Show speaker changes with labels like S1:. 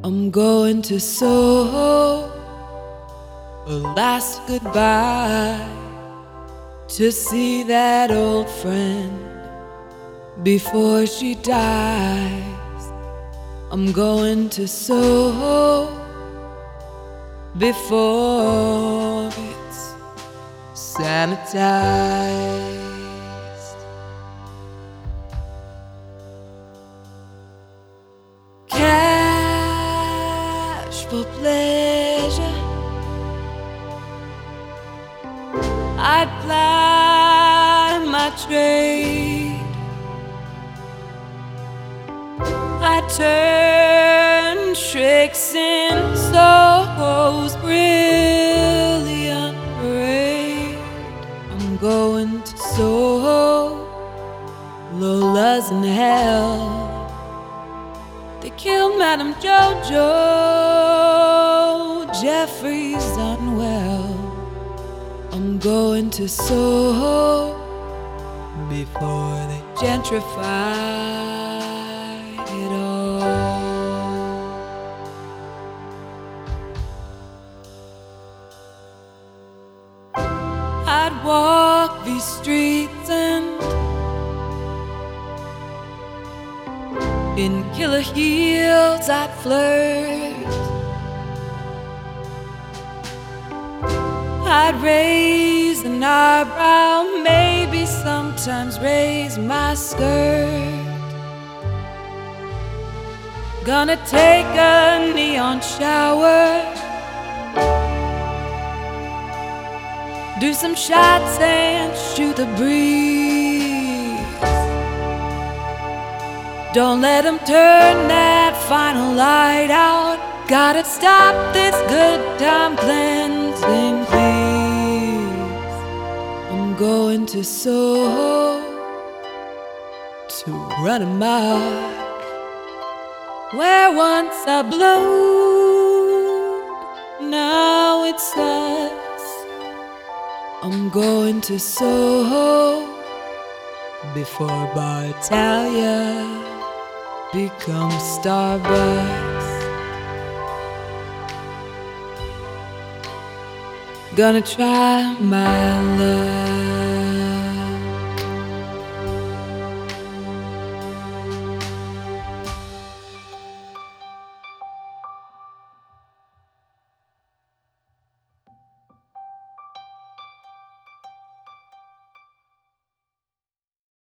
S1: I'm going to Soho, a last goodbye, to see that old friend before she dies. I'm going to Soho before it's sanitized. Cash for pleasure, I'd ply my trade. I turn tricks in Soho's brilliant parade. I'm going to Soho, Lola's in hell. They killed Madame Jojo, Jeffrey's unwell. I'm going to Soho before they gentrify it all. I'd walk these streets and in killer heels I'd flirt. I'd raise an eyebrow, maybe sometimes raise my skirt. Gonna take a neon shower, do some shots and shoot the breeze. Don't let them turn that final light out. Gotta stop this good time cleansing, please. I'm going to Soho to run amok where once I bloomed, now it's us. I'm going to Soho before Bar Italia becomes Starbucks. Gonna try my luck.